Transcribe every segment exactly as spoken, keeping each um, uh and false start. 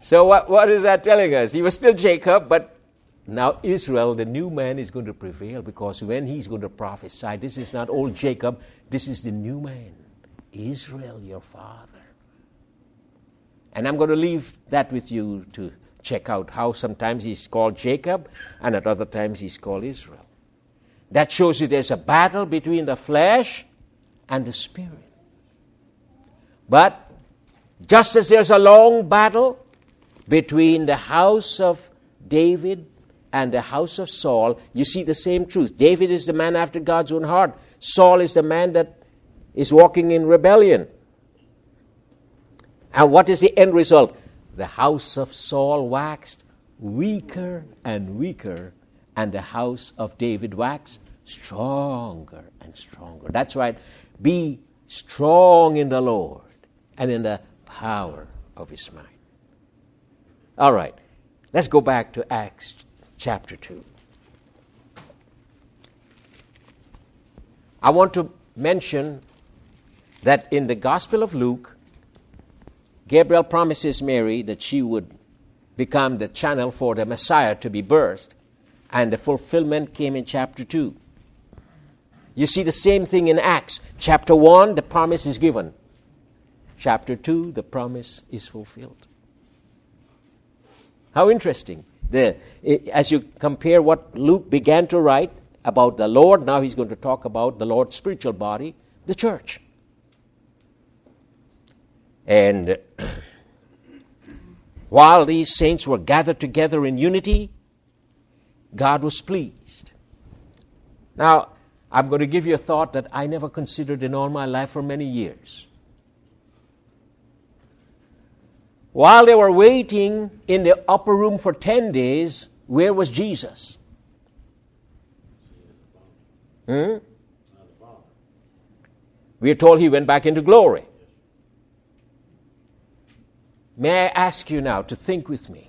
So what, what is that telling us? He was still Jacob, but now Israel, the new man, is going to prevail, because when he's going to prophesy, this is not old Jacob, this is the new man, Israel, your father. And I'm going to leave that with you to check out how sometimes he's called Jacob and at other times he's called Israel. That shows you there's a battle between the flesh and the spirit. But just as there's a long battle between the house of David and the house of Saul, you see the same truth. David is the man after God's own heart. Saul is the man that is walking in rebellion. And what is the end result? The house of Saul waxed weaker and weaker, and the house of David waxed stronger and stronger. That's right. Be strong in the Lord and in the power of his might. All right. Let's go back to Acts chapter two. I want to mention that in the Gospel of Luke, Gabriel promises Mary that she would become the channel for the Messiah to be birthed, and the fulfillment came in chapter two. You see the same thing in Acts. Chapter one, the promise is given. Chapter two, the promise is fulfilled. How interesting. The, as you compare what Luke began to write about the Lord, now he's going to talk about the Lord's spiritual body, the church. And while these saints were gathered together in unity, God was pleased. Now, I'm going to give you a thought that I never considered in all my life for many years. While they were waiting in the upper room for ten days, where was Jesus? Hmm? We are told he went back into glory. May I ask you now to think with me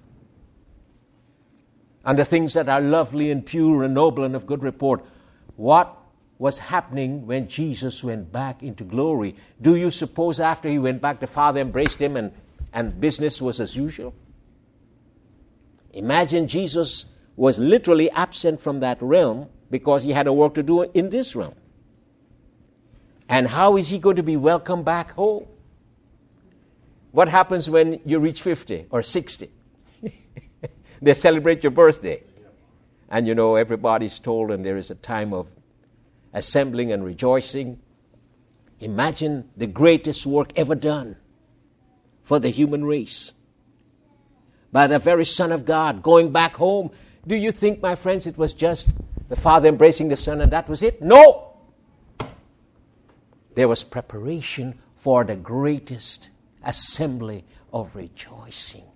on the things that are lovely and pure and noble and of good report. What was happening when Jesus went back into glory? Do you suppose after he went back, the Father embraced him and, and business was as usual? Imagine Jesus was literally absent from that realm because he had a work to do in this realm. And how is he going to be welcomed back home? What happens when you reach fifty or sixty? They celebrate your birthday. And you know, everybody's told, and there is a time of assembling and rejoicing. Imagine the greatest work ever done for the human race by the very Son of God going back home. Do you think, my friends, it was just the Father embracing the Son and that was it? No! There was preparation for the greatest assembly of rejoicing.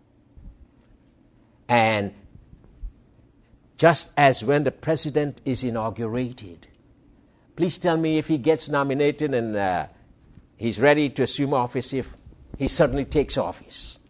And just as when the president is inaugurated, please tell me if he gets nominated and uh, he's ready to assume office, if he suddenly takes office.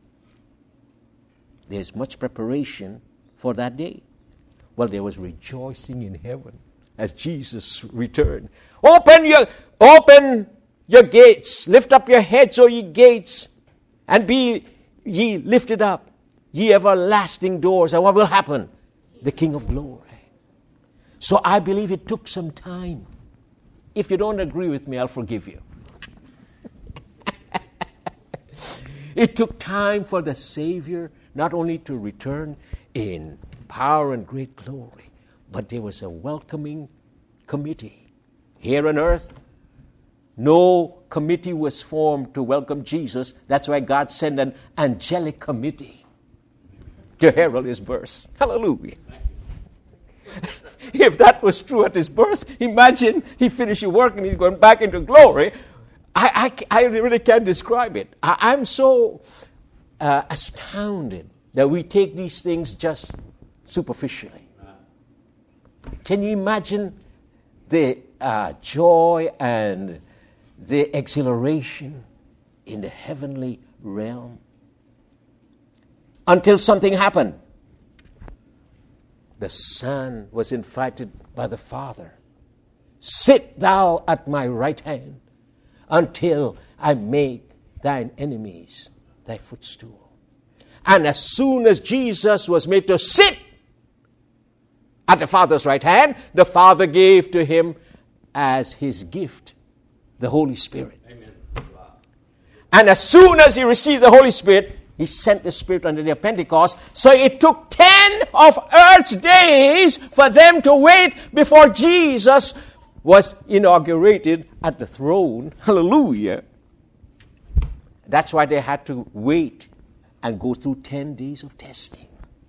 There's much preparation for that day. Well, there was rejoicing in heaven as Jesus returned. Open your, open your gates, lift up your heads, O ye gates, and be ye lifted up, ye everlasting doors. And what will happen? The King of glory. So I believe it took some time. If you don't agree with me, I'll forgive you. It took time for the Savior not only to return in power and great glory, but there was a welcoming committee. Here on earth, no committee was formed to welcome Jesus. That's why God sent an angelic committee to herald his birth. Hallelujah. If that was true at his birth, imagine he finished his work and he's going back into glory. I, I, I really can't describe it. I, I'm so uh, astounded that we take these things just superficially. Can you imagine the uh, joy and the exhilaration in the heavenly realm? Until something happened. The Son was invited by the Father. Sit thou at my right hand until I make thine enemies thy footstool. And as soon as Jesus was made to sit at the Father's right hand, the Father gave to him as his gift the Holy Spirit. Amen. Wow. And as soon as he received the Holy Spirit, he sent the Spirit on the day of Pentecost. So it took ten of Earth's days for them to wait before Jesus was inaugurated at the throne. Hallelujah. That's why they had to wait and go through ten days of testing.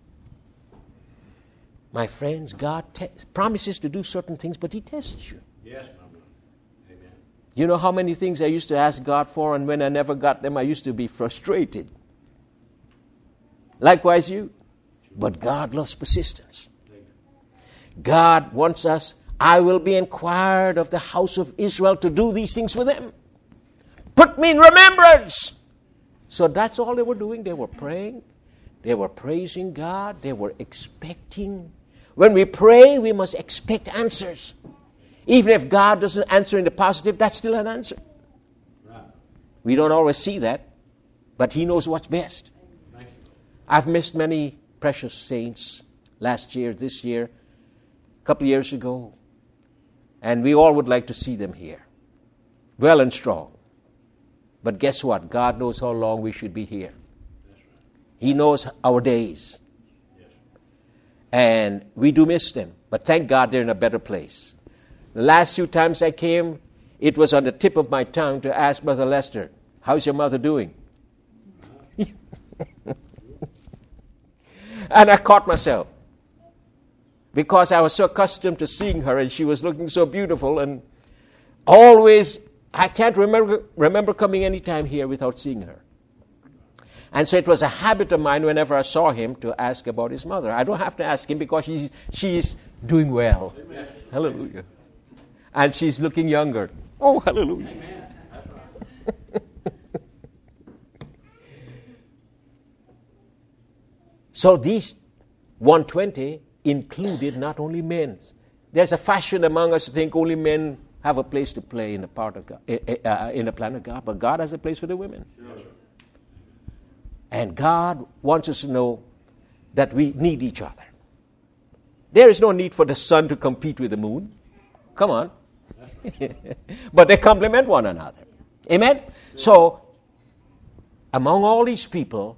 My friends, God te- promises to do certain things, but he tests you. Yes, my brother. Amen. You know how many things I used to ask God for, and when I never got them, I used to be frustrated. Likewise you. But God loves persistence. God wants us, I will be inquired of the house of Israel to do these things for them. Put me in remembrance. So that's all they were doing. They were praying. They were praising God. They were expecting. When we pray, we must expect answers. Even if God doesn't answer in the positive, that's still an answer. Right. We don't always see that, but he knows what's best. Thank you. I've missed many precious saints last year, this year, a couple of years ago, and we all would like to see them here, well and strong. But guess what? God knows how long we should be here. That's right. He knows our days. Yes. And we do miss them. But thank God they're in a better place. The last few times I came, it was on the tip of my tongue to ask Brother Lester, how's your mother doing? And I caught myself. Because I was so accustomed to seeing her and she was looking so beautiful, and always, I can't remember, remember coming any time here without seeing her. And so it was a habit of mine whenever I saw him to ask about his mother. I don't have to ask him because she's, she's doing well. Amen. Hallelujah. And she's looking younger. Oh, hallelujah. Amen. That's right. So these one hundred twenty included not only men. There's a fashion among us to think only men have a place to play in the part of God, uh, in the plan of God, but God has a place for the women. Sure. And God wants us to know that we need each other. There is no need for the sun to compete with the moon. Come on. But they complement one another. Amen? So, among all these people,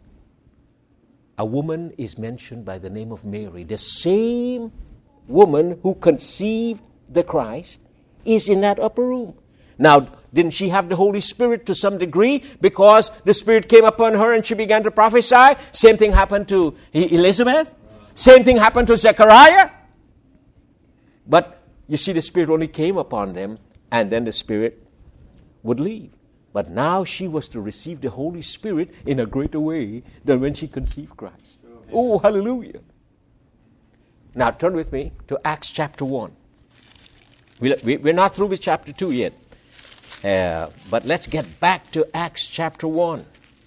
a woman is mentioned by the name of Mary. The same woman who conceived the Christ is in that upper room. Now, didn't she have the Holy Spirit to some degree because the Spirit came upon her and she began to prophesy? Same thing happened to Elizabeth. Same thing happened to Zechariah. But you see, the Spirit only came upon them and then the Spirit would leave. But now she was to receive the Holy Spirit in a greater way than when she conceived Christ. Oh, hallelujah. Now turn with me to Acts chapter one. We're not through with chapter two yet. Uh, but let's get back to Acts chapter one.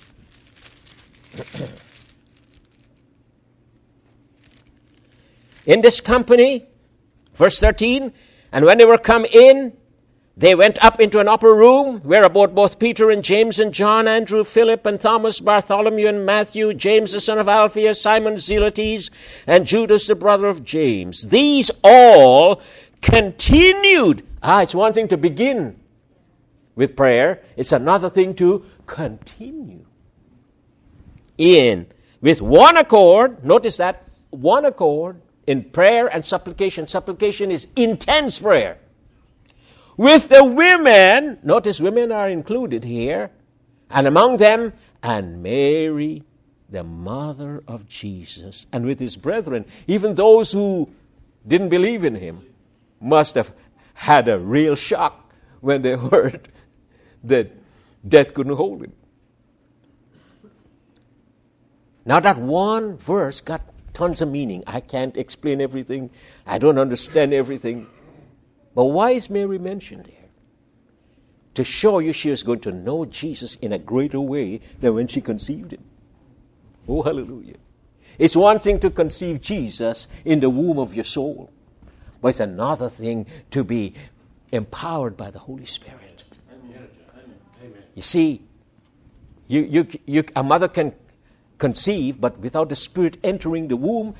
In this company, verse thirteen, and when they were come in, they went up into an upper room, where abode both Peter and James and John, Andrew, Philip and Thomas, Bartholomew and Matthew, James the son of Alphaeus, Simon Zelotes, and Judas the brother of James. These all continued. Ah, it's one thing to begin with prayer. It's another thing to continue in with one accord. Notice that, one accord in prayer and supplication. Supplication is intense prayer. With the women, notice women are included here, and among them, and Mary, the mother of Jesus, and with his brethren. Even those who didn't believe in him must have had a real shock when they heard that death couldn't hold him. Now that one verse got tons of meaning. I can't explain everything. I don't understand everything. But why is Mary mentioned here? To show you she was going to know Jesus in a greater way than when she conceived him. Oh, hallelujah. It's one thing to conceive Jesus in the womb of your soul, but it's another thing to be empowered by the Holy Spirit. Amen. Amen. You see, you, you, you, a mother can conceive, but without the Spirit entering the womb,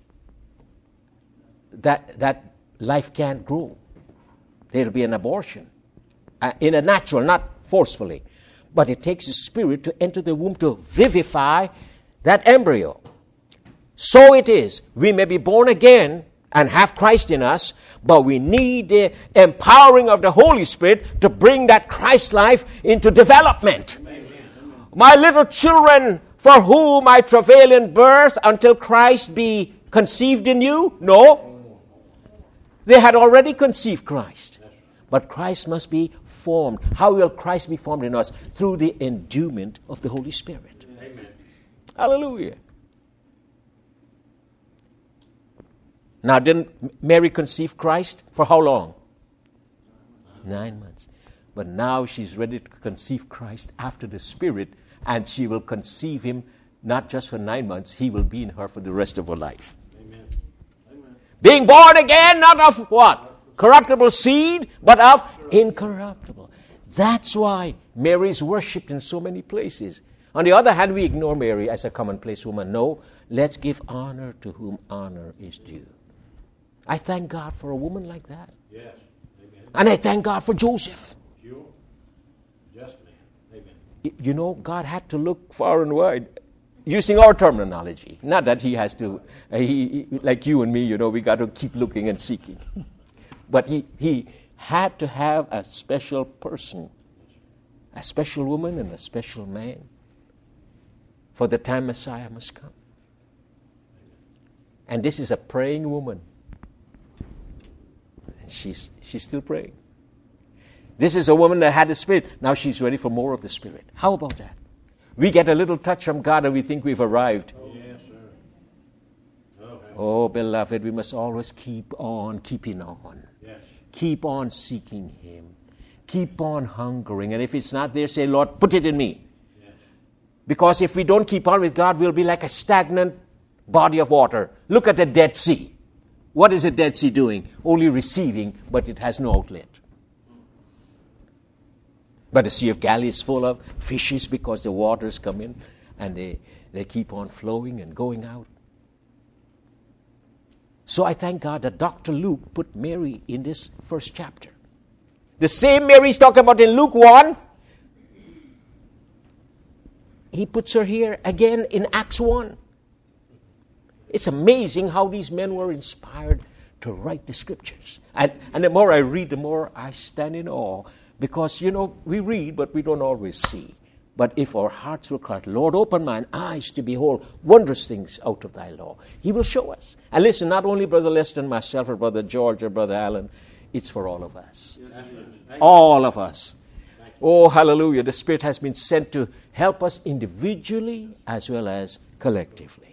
that, that life can't grow. There will be an abortion. Uh, in a natural, not forcefully. But it takes the Spirit to enter the womb to vivify that embryo. So it is. We may be born again and have Christ in us, but we need the empowering of the Holy Spirit to bring that Christ life into development. Amen. My little children, for whom I travail in birth until Christ be conceived in you? No. They had already conceived Christ. But Christ must be formed. How will Christ be formed in us? Through the endowment of the Holy Spirit. Amen. Hallelujah. Now, didn't Mary conceive Christ for how long? Nine months. But now she's ready to conceive Christ after the Spirit, and she will conceive him not just for nine months, he will be in her for the rest of her life. Amen. Amen. Being born again, not of what? Corruptible seed, but of incorruptible. That's why Mary is worshipped in so many places. On the other hand, we ignore Mary as a commonplace woman. No, let's give honor to whom honor is due. I thank God for a woman like that. Yes. Amen. And I thank God for Joseph. Sure. Just man. Amen. You know, God had to look far and wide. Using our terminology. Not that he has to, uh, he, he, like you and me, you know, we got to keep looking and seeking. But he, he had to have a special person, a special woman and a special man for the time Messiah must come. And this is a praying woman. And she's, she's still praying. This is a woman that had the Spirit. Now she's ready for more of the Spirit. How about that? We get a little touch from God and we think we've arrived. Oh, yes, sir. Oh, oh, beloved, we must always keep on keeping on. Yes. Keep on seeking Him. Keep on hungering. And if it's not there, say, Lord, put it in me. Yes. Because if we don't keep on with God, we'll be like a stagnant body of water. Look at the Dead Sea. What is the Dead Sea doing? Only receiving, but it has no outlet. But the Sea of Galilee is full of fishes because the waters come in and they, they keep on flowing and going out. So I thank God that Doctor Luke put Mary in this first chapter. The same Mary he's talking about in Luke one, he puts her here again in Acts one. It's amazing how these men were inspired to write the scriptures. And, and the more I read, the more I stand in awe. Because, you know, we read, but we don't always see. But if our hearts will cry, Lord, open mine eyes to behold wondrous things out of thy law, He will show us. And listen, not only Brother Lester and myself or Brother George or Brother Allen, it's for all of us. Yes, all of us. Oh, hallelujah. The Spirit has been sent to help us individually as well as collectively.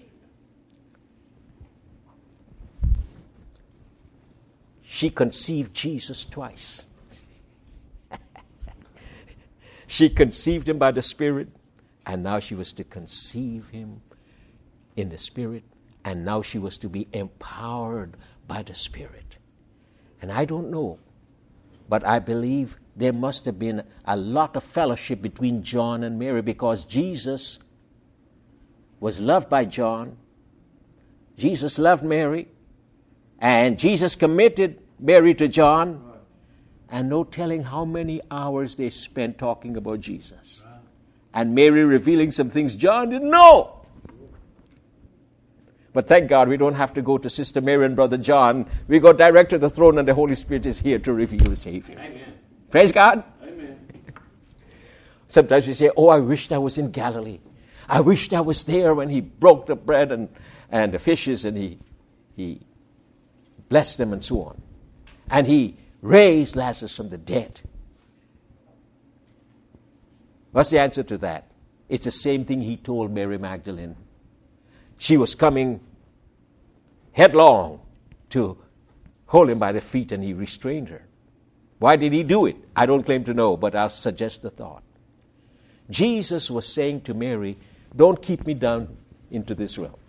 She conceived Jesus twice. She conceived him by the Spirit, and now she was to conceive him in the Spirit, and now she was to be empowered by the Spirit. And I don't know, but I believe there must have been a lot of fellowship between John and Mary, because Jesus was loved by John, Jesus loved Mary, and Jesus committed Mary to John. And no telling how many hours they spent talking about Jesus. And Mary revealing some things John didn't know. But thank God we don't have to go to Sister Mary and Brother John. We go direct to the throne and the Holy Spirit is here to reveal the Savior. Amen. Praise God. Amen. Sometimes we say, oh, I wished I was in Galilee. I wished I was there when He broke the bread and, and the fishes and he, he blessed them and so on. And He raised Lazarus from the dead. What's the answer to that? It's the same thing He told Mary Magdalene. She was coming headlong to hold Him by the feet, and He restrained her. Why did He do it? I don't claim to know, but I'll suggest the thought. Jesus was saying to Mary, don't keep me down into this realm.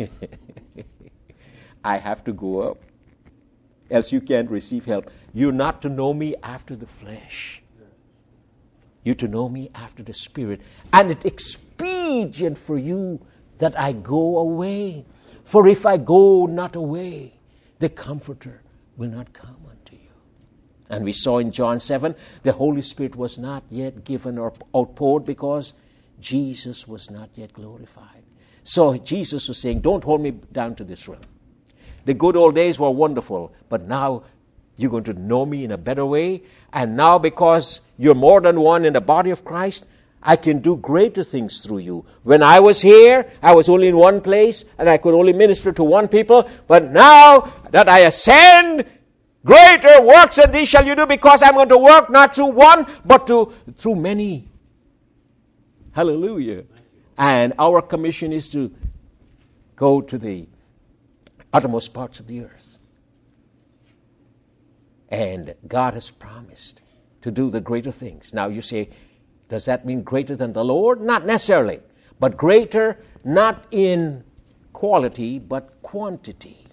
I have to go up, else you can't receive help. You're not to know me after the flesh. You're to know me after the Spirit. And it's expedient for you that I go away. For if I go not away, the Comforter will not come unto you. And we saw in John seven, the Holy Spirit was not yet given or outpoured because Jesus was not yet glorified. So Jesus was saying, don't hold me down to this realm. The good old days were wonderful, but now you're going to know me in a better way. And now because you're more than one in the body of Christ, I can do greater things through you. When I was here, I was only in one place, and I could only minister to one people. But now that I ascend, greater works than these shall you do, because I'm going to work not through one, but to, through many. Hallelujah. And our commission is to go to the uttermost parts of the earth. And God has promised to do the greater things. Now you say, does that mean greater than the Lord? Not necessarily. But greater not in quality, but quantity.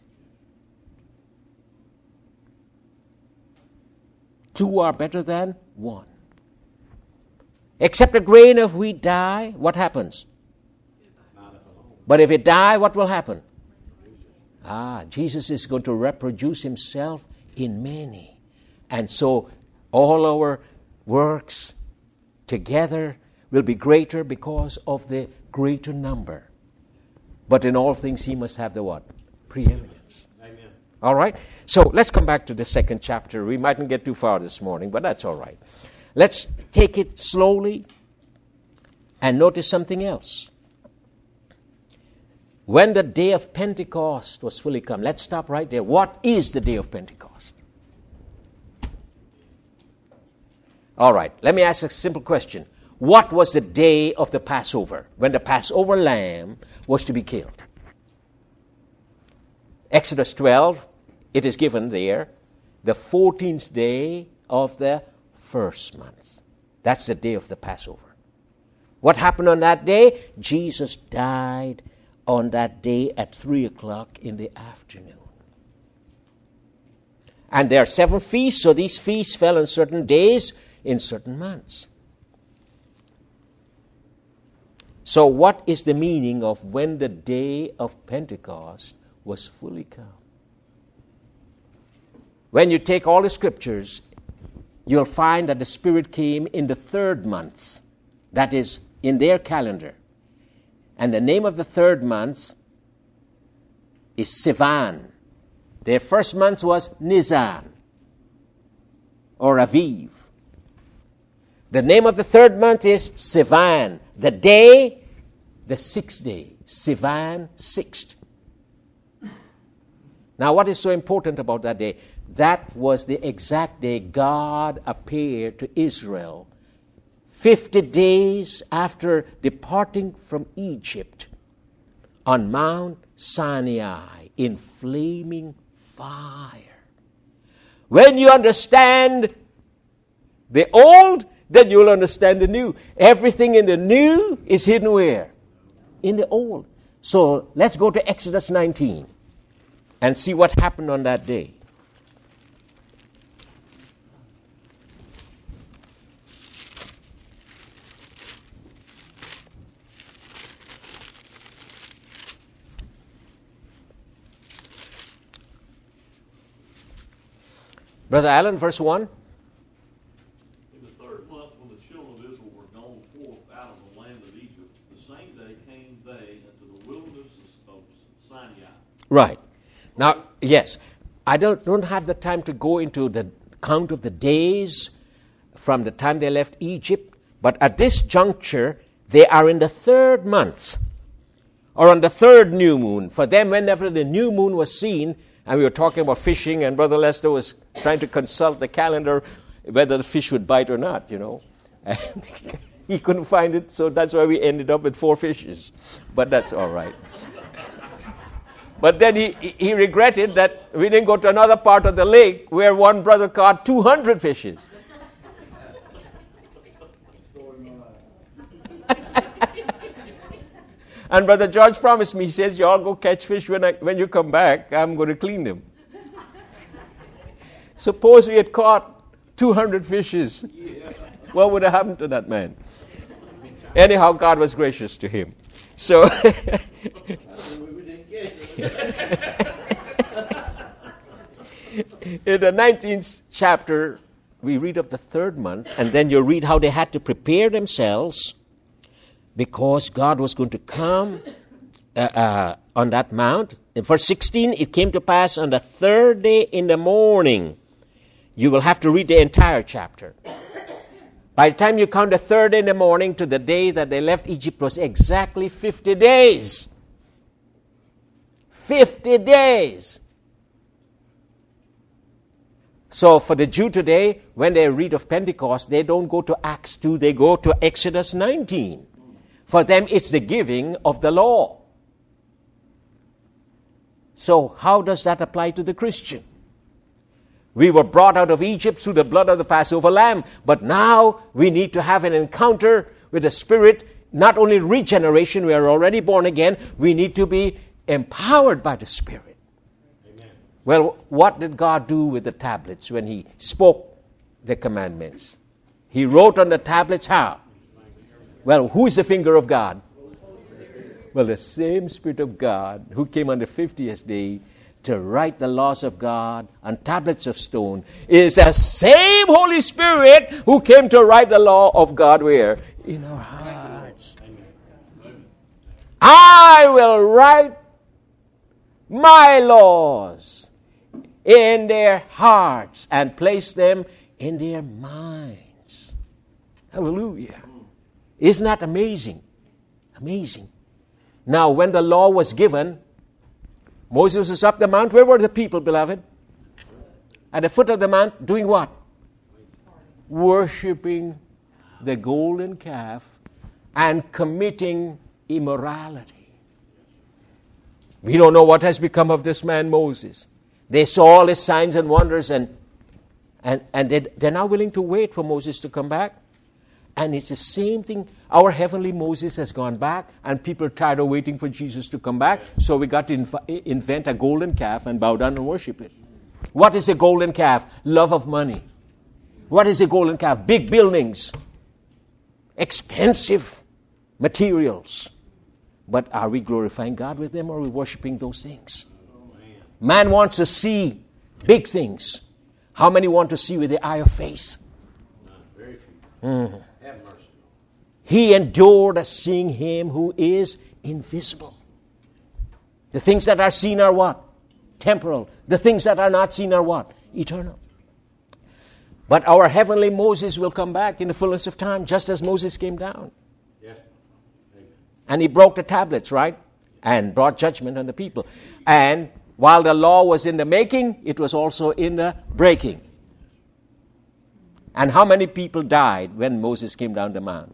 Two are better than one. Except a grain of wheat die, what happens? But if it die, what will happen? Ah, Jesus is going to reproduce himself in many. And so all our works together will be greater because of the greater number. But in all things he must have the what? Preeminence. Amen. All right? So let's come back to the second chapter. We mightn't get too far this morning, but that's all right. Let's take it slowly and notice something else. When the day of Pentecost was fully come, let's stop right there. What is the day of Pentecost? All right, let me ask a simple question. What was the day of the Passover, when the Passover lamb was to be killed? Exodus twelve, it is given there, the fourteenth day of the first month. That's the day of the Passover. What happened on that day? Jesus died on that day at three o'clock in the afternoon. And there are seven feasts, so these feasts fell on certain days in certain months. So what is the meaning of when the day of Pentecost was fully come? When you take all the scriptures, you'll find that the Spirit came in the third month. That is, in their calendar. And the name of the third month is Sivan. Their first month was Nisan or Aviv. The name of the third month is Sivan. The day, the sixth day. Sivan, sixth. Now, what is so important about that day? That was the exact day God appeared to Israel fifty days after departing from Egypt on Mount Sinai in flaming fire. When you understand the old, then you'll understand the new. Everything in the new is hidden where? In the old. So let's go to Exodus nineteen and see what happened on that day. Brother Allen, verse one. In the third month, when the children of Israel were gone forth out of the land of Egypt, the same day came they into the wilderness of Sinai. Right. Now, yes, I don't, don't have the time to go into the count of the days from the time they left Egypt, but at this juncture, they are in the third month, or on the third new moon. For them, whenever the new moon was seen, and we were talking about fishing, and Brother Lester was trying to consult the calendar whether the fish would bite or not, you know. And he couldn't find it, so that's why we ended up with four fishes. But that's all right. But then he, he regretted that we didn't go to another part of the lake where one brother caught two hundred fishes. And Brother George promised me, he says, you all go catch fish. When I, when you come back, I'm going to clean them. Suppose we had caught two hundred fishes. What would have happened to that man? Anyhow, God was gracious to him. So In the nineteenth chapter, we read of the third month, and then you read how they had to prepare themselves because God was going to come uh, uh, on that mount. In verse sixteen, it came to pass on the third day in the morning. You will have to read the entire chapter. By the time you count the third day in the morning to the day that they left Egypt was exactly fifty days. fifty days. So for the Jew today, when they read of Pentecost, they don't go to Acts two, they go to Exodus nineteen. For them, it's the giving of the law. So how does that apply to the Christian? We were brought out of Egypt through the blood of the Passover lamb, but now we need to have an encounter with the Spirit, not only regeneration, we are already born again, we need to be empowered by the Spirit. Well, what did God do with the tablets when He spoke the commandments? He wrote on the tablets how? Well, who is the finger of God? Well, the same Spirit of God who came on the fiftieth day to write the laws of God on tablets of stone is the same Holy Spirit who came to write the law of God where? In our hearts. I will write my laws in their hearts and place them in their minds. Hallelujah. Isn't that amazing? Amazing. Now, when the law was given, Moses was up the mount. Where were the people, beloved? At the foot of the mount, doing what? Worshipping the golden calf and committing immorality. We don't know what has become of this man Moses. They saw all his signs and wonders, and and, and they, they're now willing to wait for Moses to come back. And it's the same thing. Our heavenly Moses has gone back, and people are tired of waiting for Jesus to come back. So we got to inv- invent a golden calf and bow down and worship it. What is a golden calf? Love of money. What is a golden calf? Big buildings. Expensive materials. But are we glorifying God with them, or are we worshiping those things? Man wants to see big things. How many want to see with the eye of faith? Very few. Mm. Have mercy. He endured as seeing Him who is invisible. The things that are seen are what? Temporal. The things that are not seen are what? Eternal. But our heavenly Moses will come back in the fullness of time, just as Moses came down. Yes. Amen. And he broke the tablets, right? And brought judgment on the people. And while the law was in the making, it was also in the breaking. And how many people died when Moses came down the mount?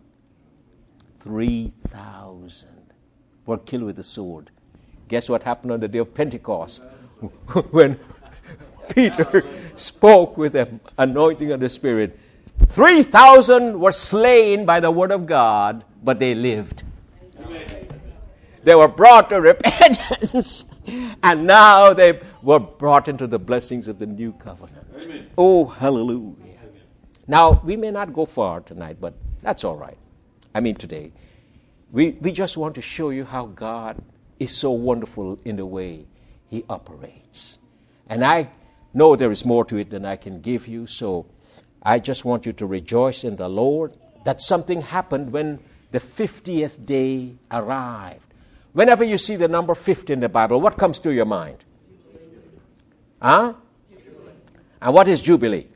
three thousand were killed with the sword. Guess what happened on the day of Pentecost? When Peter spoke with the anointing of the Spirit, three thousand were slain by the word of God, but they lived. Amen. They were brought to repentance, and now they were brought into the blessings of the new covenant. Amen. Oh, hallelujah. Now, we may not go far tonight, but that's all right. I mean, today. We, we just want to show you how God is so wonderful in the way He operates. And I know there is more to it than I can give you, so I just want you to rejoice in the Lord that something happened when the fiftieth day arrived. Whenever you see the number fifty in the Bible, what comes to your mind? Huh? And what is Jubilee?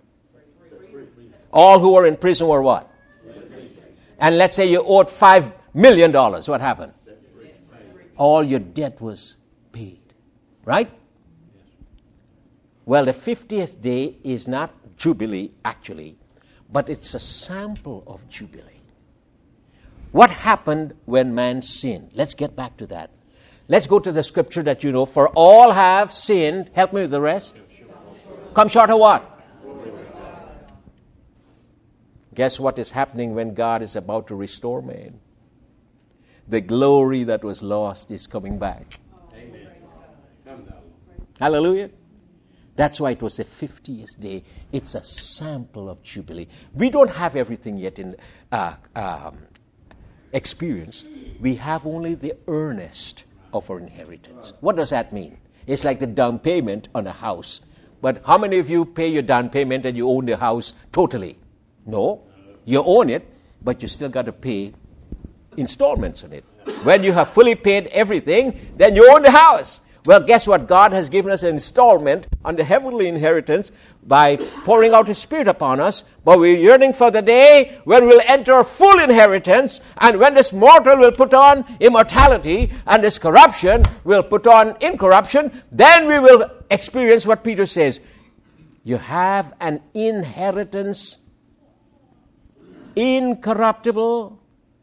All who were in prison were what? And let's say you owed five million dollars. What happened? All your debt was paid. Right? Well, the fiftieth day is not Jubilee, actually, but it's a sample of Jubilee. What happened when man sinned? Let's get back to that. Let's go to the scripture that you know. For all have sinned. Help me with the rest. Come short of what? Guess what is happening when God is about to restore man? The glory that was lost is coming back. Amen. Come down. Hallelujah. That's why it was the fiftieth day. It's a sample of Jubilee. We don't have everything yet in uh, um, experienced. We have only the earnest of our inheritance. What does that mean? It's like the down payment on a house. But how many of you pay your down payment and you own the house totally? No. You own it, but you still got to pay installments on it. When you have fully paid everything, then you own the house. Well, guess what? God has given us an installment on the heavenly inheritance by pouring out His Spirit upon us. But we're yearning for the day when we'll enter full inheritance, and when this mortal will put on immortality and this corruption will put on incorruption, then we will experience what Peter says. You have an inheritance, incorruptible,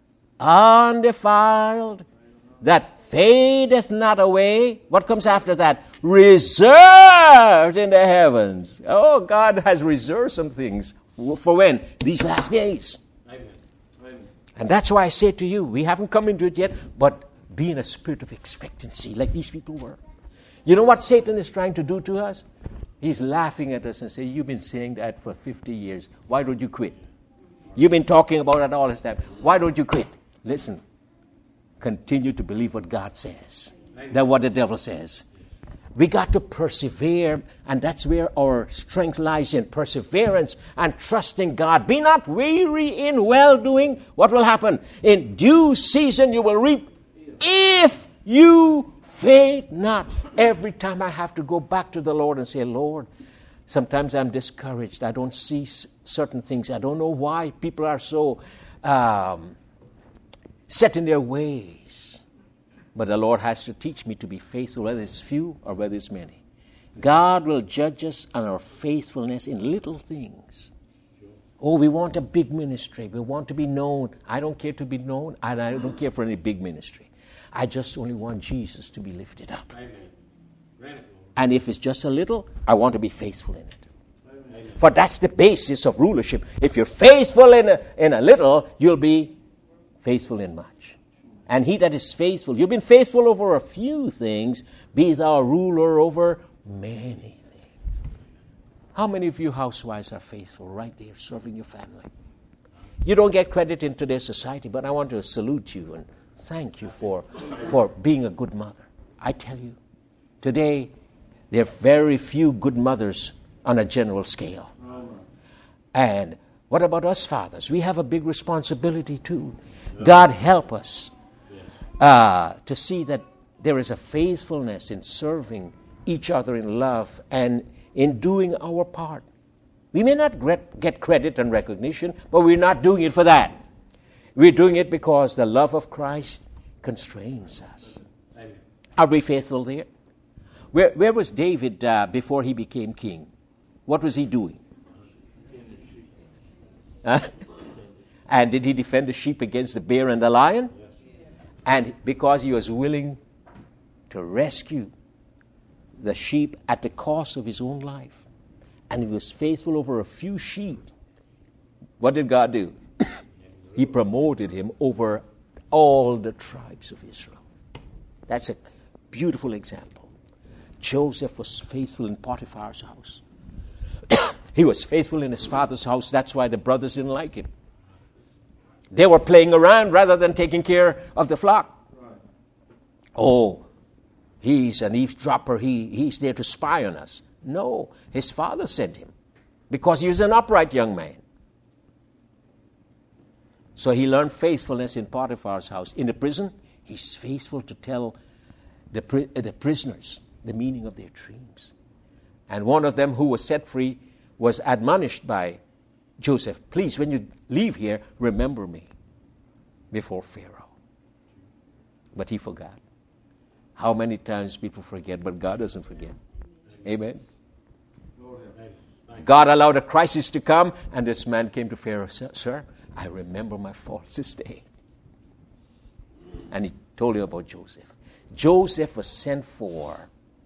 undefiled, that fadeth not away. What comes after that? Reserved in the heavens. Oh, God has reserved some things. For when? These last days. Amen. Amen. And that's why I say to you, we haven't come into it yet, but be in a spirit of expectancy like these people were. You know what Satan is trying to do to us? He's laughing at us and saying, you've been saying that for fifty years. Why don't you quit? You've been talking about it all this time. Why don't you quit? Listen. Continue to believe what God says than what the devil says. We got to persevere, and that's where our strength lies, in perseverance and trusting God. Be not weary in well-doing. What will happen? In due season you will reap if you faint not. Every time I have to go back to the Lord and say, Lord, sometimes I'm discouraged. I don't see certain things. I don't know why people are so um, set in their ways. But the Lord has to teach me to be faithful, whether it's few or whether it's many. God will judge us on our faithfulness in little things. Oh, we want a big ministry. We want to be known. I don't care to be known, and I don't care for any big ministry. I just only want Jesus to be lifted up. Amen. Grant it, Lord. And if it's just a little, I want to be faithful in it. Amen. For that's the basis of rulership. If you're faithful in a, in a little, you'll be faithful in much. And he that is faithful, you've been faithful over a few things, be thou ruler over many things. How many of you housewives are faithful right there serving your family? You don't get credit in today's society, but I want to salute you and thank you for, for being a good mother. I tell you, today there are very few good mothers on a general scale. And what about us fathers? We have a big responsibility too. God help us uh, to see that there is a faithfulness in serving each other in love and in doing our part. We may not get credit and recognition, but we're not doing it for that. We're doing it because the love of Christ constrains us. Amen. Are we faithful there? Where, where was David uh, before he became king? What was he doing? Huh? And did he defend the sheep against the bear and the lion? Yes. And because he was willing to rescue the sheep at the cost of his own life, and he was faithful over a few sheep, what did God do? He promoted him over all the tribes of Israel. That's a beautiful example. Joseph was faithful in Potiphar's house. He was faithful in his father's house. That's why the brothers didn't like him. They were playing around rather than taking care of the flock. Right. Oh, he's an eavesdropper. He, he's there to spy on us. No, his father sent him because he was an upright young man. So he learned faithfulness in Potiphar's house. In the prison, he's faithful to tell the, pri- the prisoners the meaning of their dreams. And one of them who was set free was admonished by Joseph, please, when you leave here, remember me before Pharaoh. But he forgot. How many times people forget, but God doesn't forget. Amen. God allowed a crisis to come, and this man came to Pharaoh, sir, I remember my faults this day. And he told him about Joseph. Joseph was sent for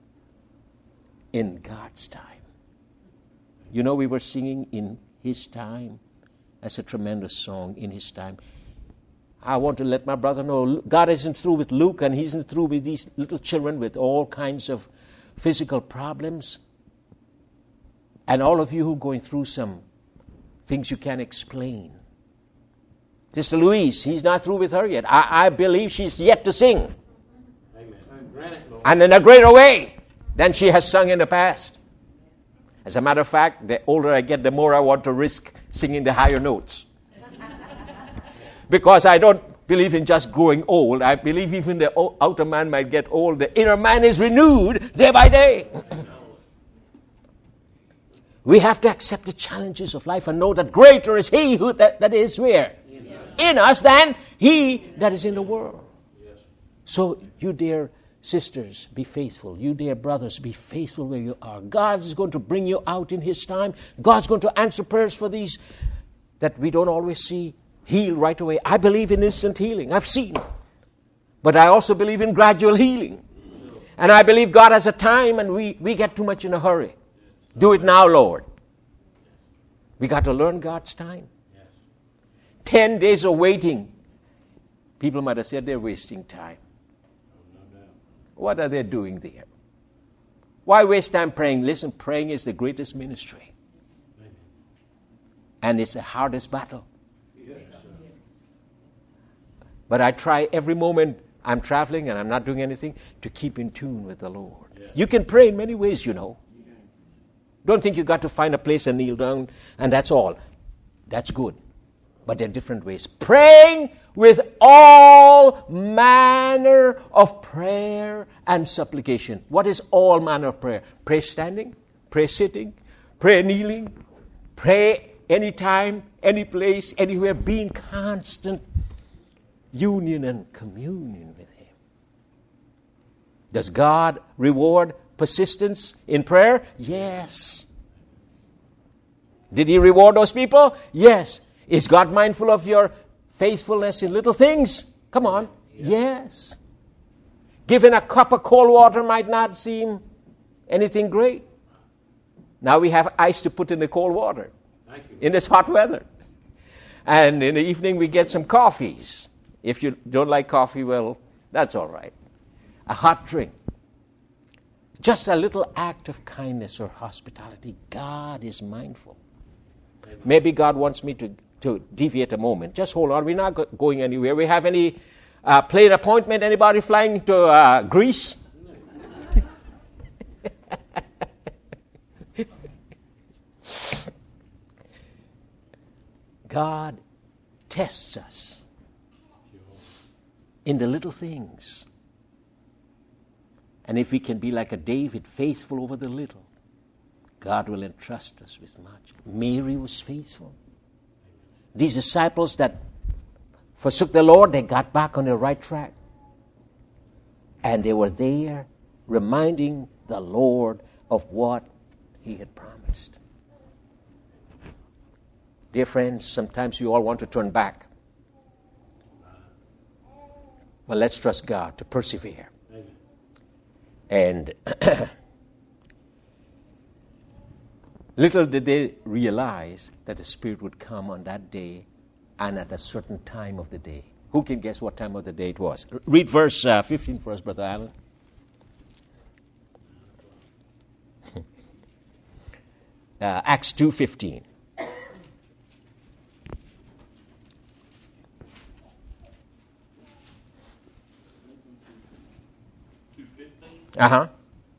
in God's time. You know, we were singing in his time. That's a tremendous song, in his time. I want to let my brother know God isn't through with Luke, and he isn't through with these little children with all kinds of physical problems. And all of you who are going through some things you can't explain. Sister Louise, he's not through with her yet. I, I believe she's yet to sing. Amen. And in a greater way than she has sung in the past. As a matter of fact, the older I get, the more I want to risk singing the higher notes. Because I don't believe in just growing old. I believe even the outer man might get old. The inner man is renewed day by day. We have to accept the challenges of life and know that greater is He who that, that is where? In, in us than He that is in the world. Yes. So you dear sisters, be faithful. You dear brothers, be faithful where you are. God is going to bring you out in His time. God's going to answer prayers for these that we don't always see healed right away. I believe in instant healing. I've seen. But I also believe in gradual healing. And I believe God has a time and we, we get too much in a hurry. Do it now, Lord. We got to learn God's time. Yes. Ten days of waiting. People might have said they're wasting time. No, no, no. What are they doing there? Why waste time praying? Listen, praying is the greatest ministry. Amen. And it's the hardest battle. Yes. But I try every moment I'm traveling and I'm not doing anything to keep in tune with the Lord. Yes. You can pray in many ways, you know. Don't think you got to find a place and kneel down and that's all. That's good. But there are different ways. Praying with all manner of prayer and supplication. What is all manner of prayer? Pray standing, pray sitting, pray kneeling, pray anytime, any place, anywhere, be in constant union and communion with Him. Does God reward persistence in prayer? Yes. Did He reward those people? Yes. Is God mindful of your faithfulness in little things? Come on. Yeah. Yes. Giving a cup of cold water might not seem anything great. Now we have ice to put in the cold water in this hot weather. And in the evening we get some coffees. If you don't like coffee, well, that's all right. A hot drink. Just a little act of kindness or hospitality. God is mindful. Amen. Maybe God wants me to, to deviate a moment. Just hold on. We're not go- going anywhere. We have any uh, plane appointment? Anybody flying to uh, Greece? God tests us in the little things. And if we can be like a David, faithful over the little, God will entrust us with much. Mary was faithful. These disciples that forsook the Lord, they got back on the right track. And they were there reminding the Lord of what He had promised. Dear friends, sometimes we all want to turn back. But let's trust God to persevere. And little did they realize that the Spirit would come on that day and at a certain time of the day. Who can guess what time of the day it was? Read verse uh, fifteen for us, Brother Allen. uh, Acts two fifteen. Uh-huh.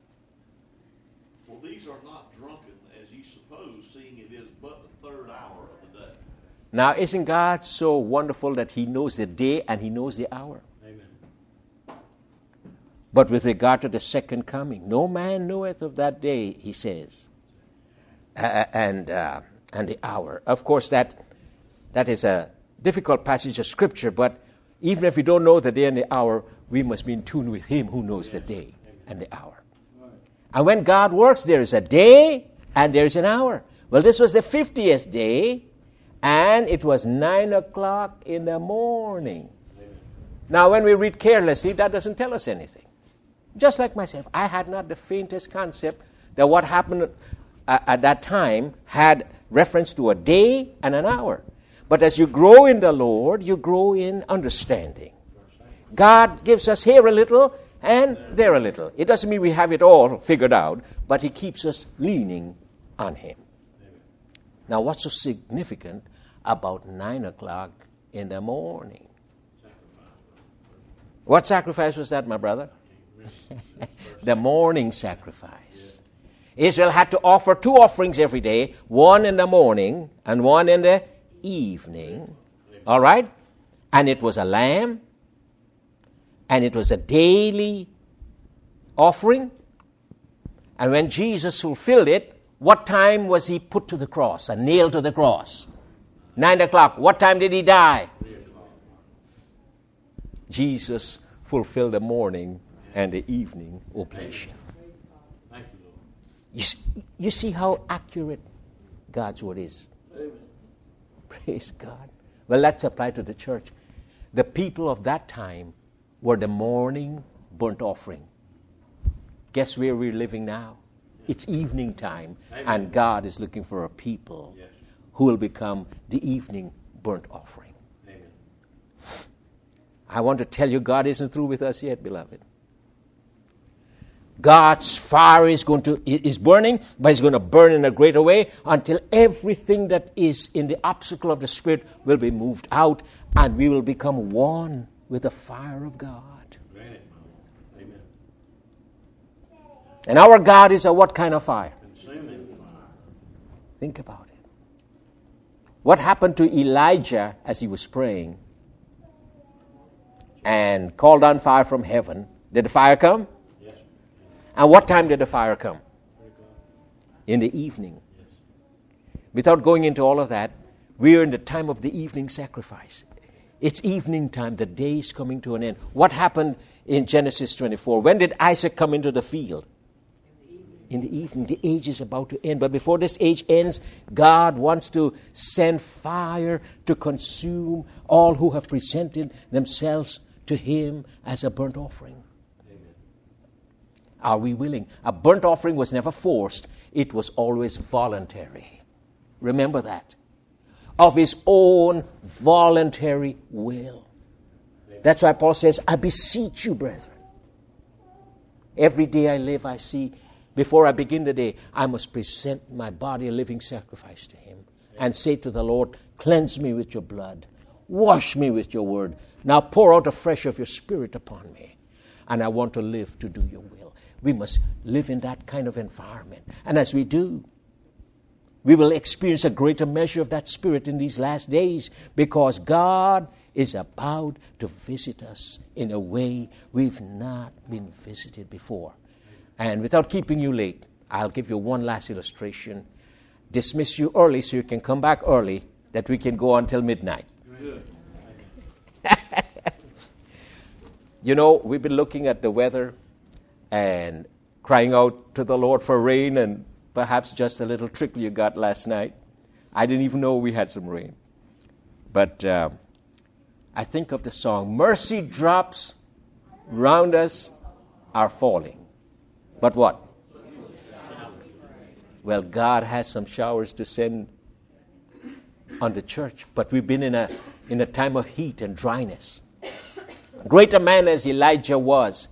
Well, these are not drunken, as ye suppose, seeing it is but the third hour of the day. Now, isn't God so wonderful that He knows the day and He knows the hour? Amen. But with regard to the second coming, no man knoweth of that day, He says, uh, and uh, and the hour. Of course, that that is a difficult passage of Scripture, but even if we don't know the day and the hour, we must be in tune with Him who knows the day and the hour. Right. And when God works, there is a day and there is an hour. Well, this was the fiftieth day, and it was nine o'clock in the morning. Amen. Now, when we read carelessly, that doesn't tell us anything. Just like myself, I had not the faintest concept that what happened uh, at that time had reference to a day and an hour. But as you grow in the Lord, you grow in understanding. God gives us here a little and there a little. It doesn't mean we have it all figured out, but He keeps us leaning on Him. Now, what's so significant about nine o'clock in the morning? What sacrifice was that, my brother? The morning sacrifice. Israel had to offer two offerings every day, one in the morning and one in the evening. All right? And it was a lamb, and it was a daily offering. And when Jesus fulfilled it, what time was he put to the cross and nailed to the cross? Nine o'clock. What time did he die? Jesus fulfilled the morning and the evening oblation. Thank you, Lord. You see, you see how accurate God's word is. Amen. Praise God. Well, let's apply to the church. The people of that time were the morning burnt offering. Guess where we're living now? It's evening time, Amen. And God is looking for a people Yes. who will become the evening burnt offering. Amen. I want to tell you, God isn't through with us yet, beloved. God's fire is going to is burning, but it's going to burn in a greater way until everything that is in the obstacle of the Spirit will be moved out, and we will become one with the fire of God. Grant it, Amen. And our God is a what kind of fire? Consuming fire. Think about it. What happened to Elijah as he was praying and called on fire from heaven? Did the fire come? Yes. And what time did the fire come? In the evening. Yes. Without going into all of that, we are in the time of the evening sacrifice. It's evening time. The day is coming to an end. What happened in Genesis twenty-four? When did Isaac come into the field? In the evening. The age is about to end. But before this age ends, God wants to send fire to consume all who have presented themselves to Him as a burnt offering. Amen. Are we willing? A burnt offering was never forced. It was always voluntary. Remember that. Of his own voluntary will. Amen. That's why Paul says, I beseech you, brethren. Every day I live, I see, before I begin the day, I must present my body a living sacrifice to Him. Amen. And say to the Lord, cleanse me with your blood. Wash me with your word. Now pour out afresh of your Spirit upon me. And I want to live to do your will. We must live in that kind of environment. And as we do, we will experience a greater measure of that Spirit in these last days, because God is about to visit us in a way we've not been visited before. And without keeping you late, I'll give you one last illustration. Dismiss you early so you can come back early, that we can go until midnight. Good. You know, we've been looking at the weather and crying out to the Lord for rain, and perhaps just a little trickle you got last night. I didn't even know we had some rain. But uh, I think of the song, mercy drops round us are falling. But what? Well, God has some showers to send on the church, but we've been in a in a time of heat and dryness. Great a man as Elijah was,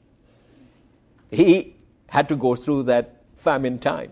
he had to go through that famine time.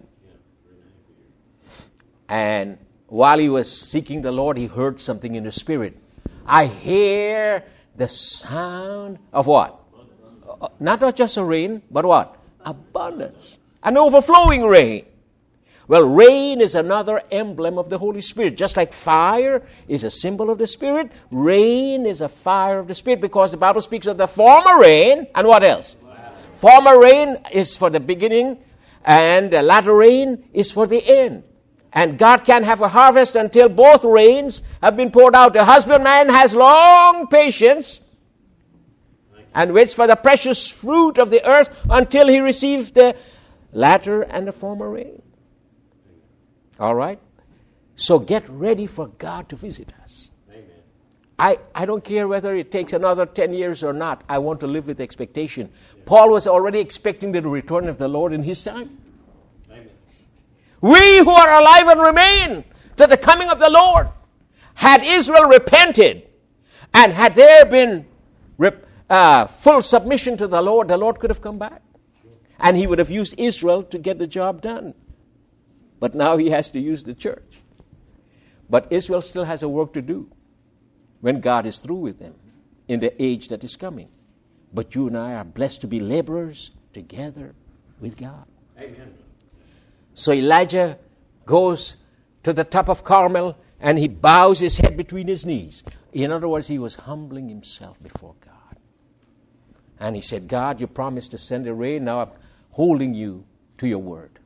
And while he was seeking the Lord, he heard something in the Spirit. I hear the sound of what? Not just a rain, but what? Abundance. An overflowing rain. Well, rain is another emblem of the Holy Spirit. Just like fire is a symbol of the Spirit, rain is a fire of the Spirit, because the Bible speaks of the former rain, and what else? Wow. Former rain is for the beginning, and the latter rain is for the end. And God can't have a harvest until both rains have been poured out. The husbandman has long patience and waits for the precious fruit of the earth until he receives the latter and the former rain. All right? So get ready for God to visit us. Amen. I, I don't care whether it takes another ten years or not. I want to live with expectation. Yeah. Paul was already expecting the return of the Lord in his time. Amen. We who are alive and remain to the coming of the Lord, had Israel repented and had there been uh, full submission to the Lord, the Lord could have come back. Sure. And He would have used Israel to get the job done. But now He has to use the church. But Israel still has a work to do when God is through with them in the age that is coming. But you and I are blessed to be laborers together with God. Amen. So Elijah goes to the top of Carmel and he bows his head between his knees. In other words, he was humbling himself before God. And he said, God, you promised to send the rain. Now I'm holding you to your word.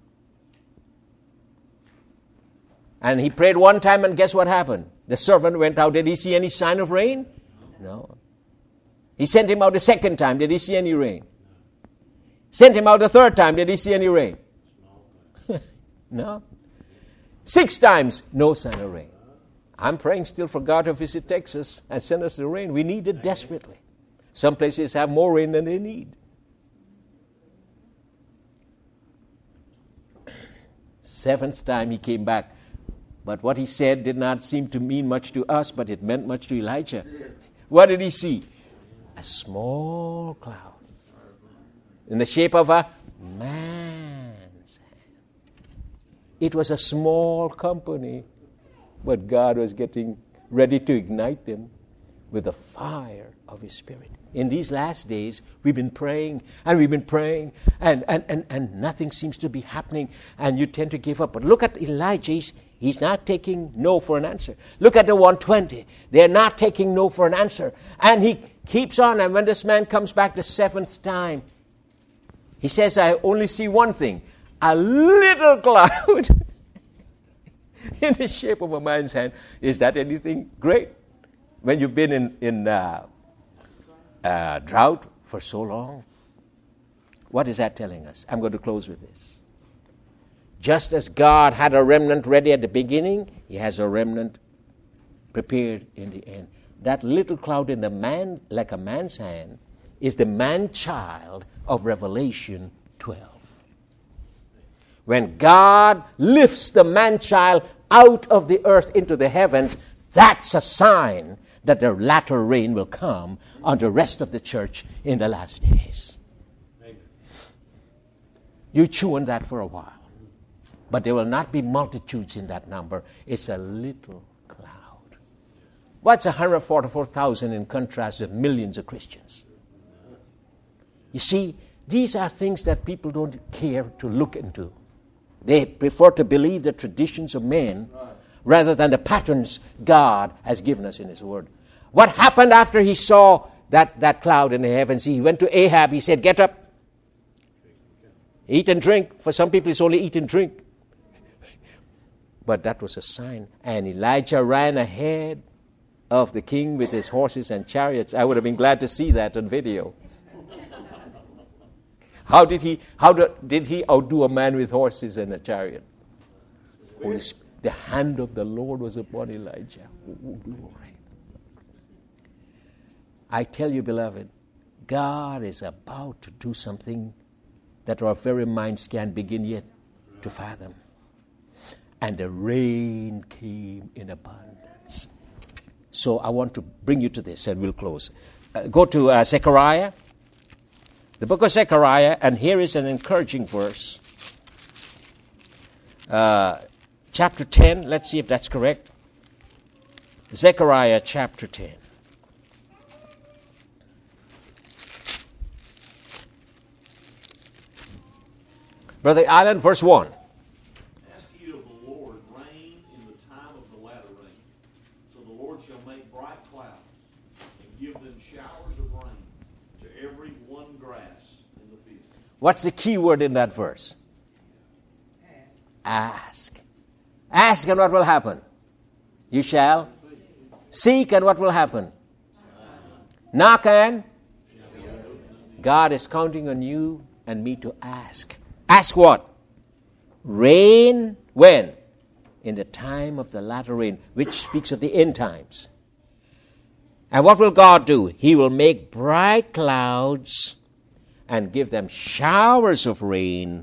And he prayed one time, and guess what happened? The servant went out. Did he see any sign of rain? No. He sent him out the second time. Did he see any rain? Sent him out the third time. Did he see any rain? No. Six times, no sign of rain. I'm praying still for God to visit Texas and send us the rain. We need it desperately. Some places have more rain than they need. Seventh time he came back. But what he said did not seem to mean much to us, but it meant much to Elijah. What did he see? A small cloud in the shape of a man's hand. It was a small company, but God was getting ready to ignite them with the fire of His Spirit. In these last days, we've been praying, and we've been praying, and, and, and, and nothing seems to be happening, and you tend to give up. But look at Elijah. He's, he's not taking no for an answer. Look at the one twenty. They're not taking no for an answer. And he keeps on, and when this man comes back the seventh time, he says, I only see one thing, a little cloud in the shape of a man's hand. Is that anything great? When you've been in, in uh, uh, drought for so long, what is that telling us? I'm going to close with this. Just as God had a remnant ready at the beginning, He has a remnant prepared in the end. That little cloud in the man, like a man's hand, is the man-child of Revelation twelve. When God lifts the man-child out of the earth into the heavens, that's a sign that the latter rain will come on the rest of the church in the last days. Amen. You chew on that for a while. But there will not be multitudes in that number. It's a little cloud. What's one hundred forty-four thousand in contrast with millions of Christians? You see, these are things that people don't care to look into. They prefer to believe the traditions of men rather than the patterns God has given us in His Word. What happened after he saw that, that cloud in the heavens? He went to Ahab. He said, get up. Eat and drink. For some people, it's only eat and drink. But that was a sign. And Elijah ran ahead of the king with his horses and chariots. I would have been glad to see that on video. How did he, how do, did he outdo a man with horses and a chariot? Holy Spirit. The hand of the Lord was upon Elijah. I tell you, beloved, God is about to do something that our very minds can't begin yet to fathom. And the rain came in abundance. So I want to bring you to this, and we'll close. Uh, go to uh, Zechariah, the book of Zechariah, and here is an encouraging verse. Uh, Chapter ten, let's see if that's correct. Zechariah chapter ten. Brother Allen, verse one. Ask ye of the Lord rain in the time of the latter rain. So the Lord shall make bright clouds and give them showers of rain to every one grass in the field. What's the key word in that verse? Ask. Ask and what will happen? You shall. Seek and what will happen? Knock and? God is counting on you and me to ask. Ask what? Rain when? In the time of the latter rain, which speaks of the end times. And what will God do? He will make bright clouds and give them showers of rain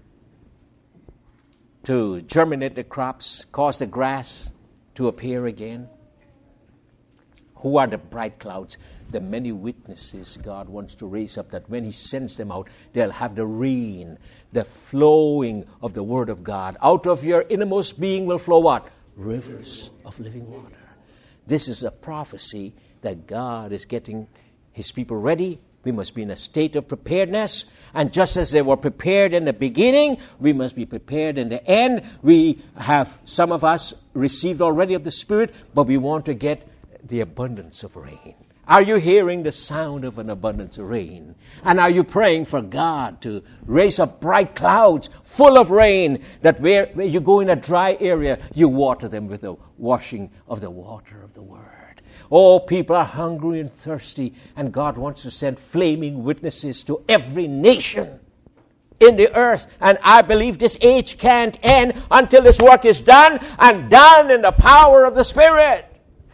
to germinate the crops, cause the grass to appear again. Who are the bright clouds? The many witnesses God wants to raise up, that when He sends them out, they'll have the rain, the flowing of the Word of God. Out of your innermost being will flow what? Rivers of living water. This is a prophecy that God is getting His people ready We must be in a state of preparedness. And just as they were prepared in the beginning, we must be prepared in the end. We have, some of us, received already of the Spirit, but we want to get the abundance of rain. Are you hearing the sound of an abundance of rain? And are you praying for God to raise up bright clouds full of rain, that where, where you go in a dry area, you water them with the washing of the water of the Word? Oh, people are hungry and thirsty, and God wants to send flaming witnesses to every nation in the earth. And I believe this age can't end until this work is done, and done in the power of the Spirit.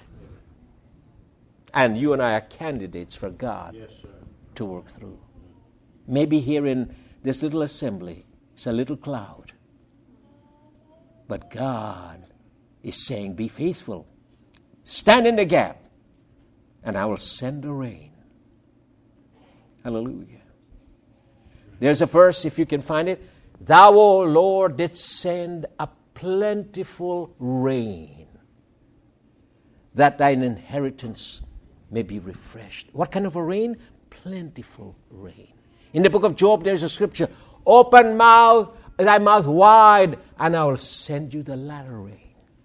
And you and I are candidates for God yes, sir. to work through. Maybe here in this little assembly, it's a little cloud. But God is saying, be faithful. Stand in the gap, and I will send the rain. Hallelujah. There's a verse, if you can find it. Thou, O Lord, didst send a plentiful rain, that thine inheritance may be refreshed. What kind of a rain? Plentiful rain. In the book of Job, there's a scripture. Open mouth, thy mouth wide, and I will send you the latter rain.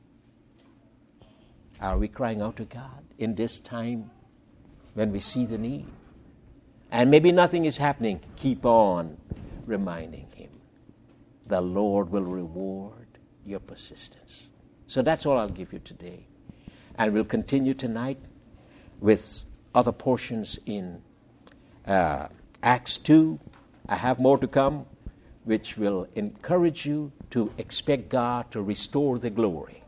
Are we crying out to God in this time when we see the need? And maybe nothing is happening. Keep on reminding Him. The Lord will reward your persistence. So that's all I'll give you today. And we'll continue tonight with other portions in uh, Acts two. I have more to come, which will encourage you to expect God to restore the glory